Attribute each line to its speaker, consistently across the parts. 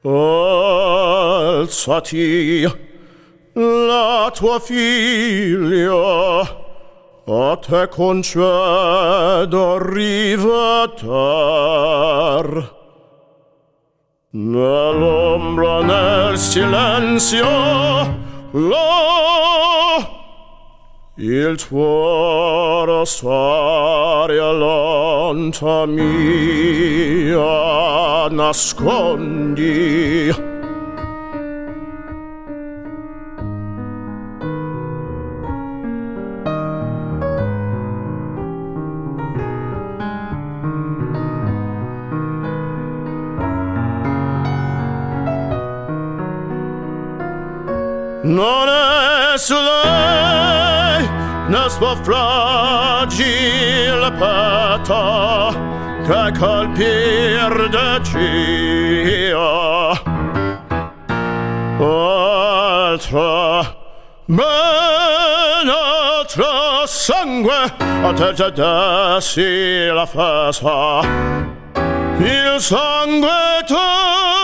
Speaker 1: alzati, la tua figlia a te concedo rivetar. Nell'ombra, nel silenzio, là il tuo rosario l'onta mia nascondi. Non è su lei nel suo fragile petto che colpir decia altra ben altra sangue a te già dessi la fesa il sangue tuo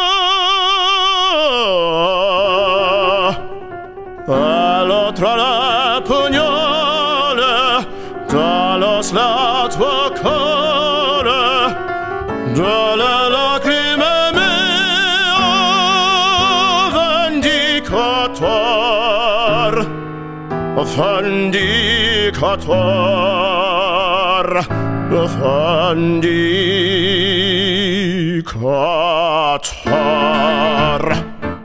Speaker 1: tra le pugnale dallo tuo cuore dalle lacrime mie vendicator vendicator.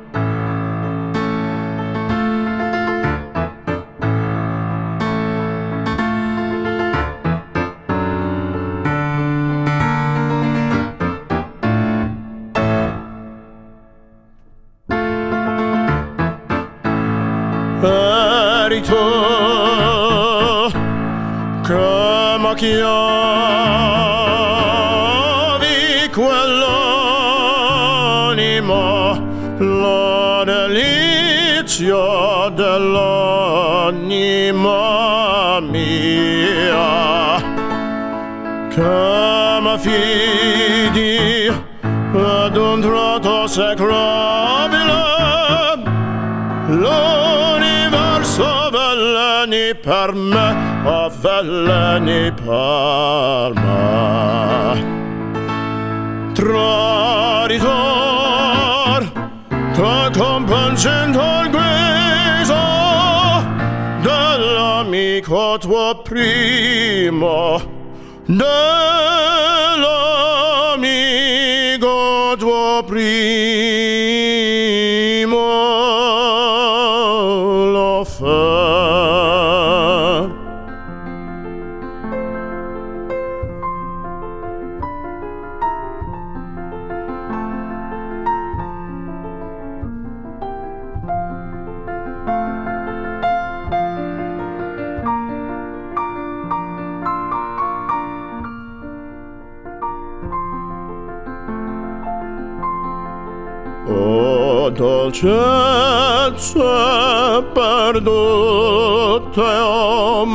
Speaker 1: Eri tu che macchiavi quell'anima, la delizia dell'anima mia, che m'affidi ad un tratto secrabile. L'universo veleni per me, veleni per me. Traditor che compiangendo il guiso dell'amico tuo primo, dell'amico tuo primo lo fa. O dolcezze perdute, o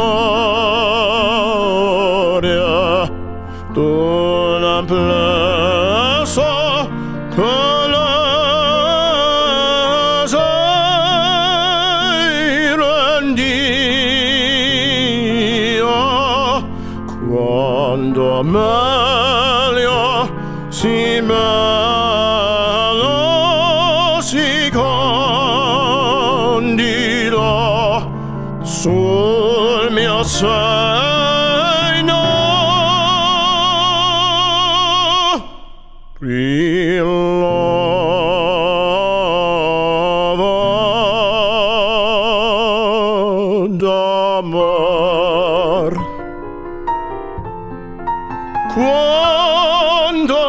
Speaker 1: memoria d'una plesa che lei rendia quando meglio si sul mio seno brillava d'amor. Quando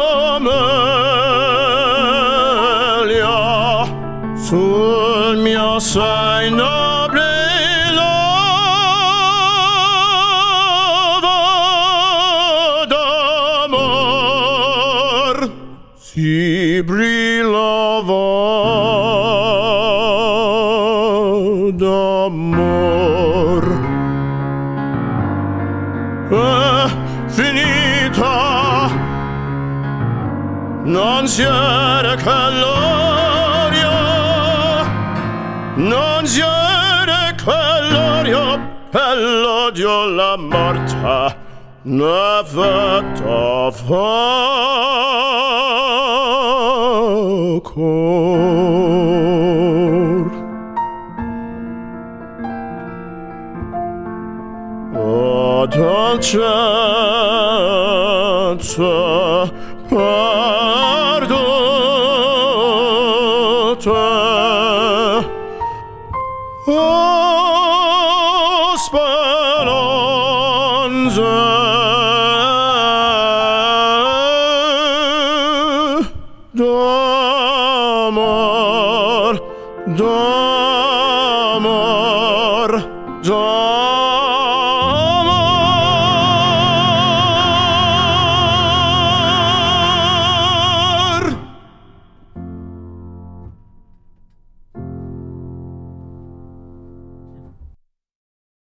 Speaker 1: meglio sul mio seno si brillava d'amor. È finita non siere che l'orio, non siere che l'orio, e l'odio la morte ne vetta facor. O dolcezza perduta, o speranza d'amor, d'amor.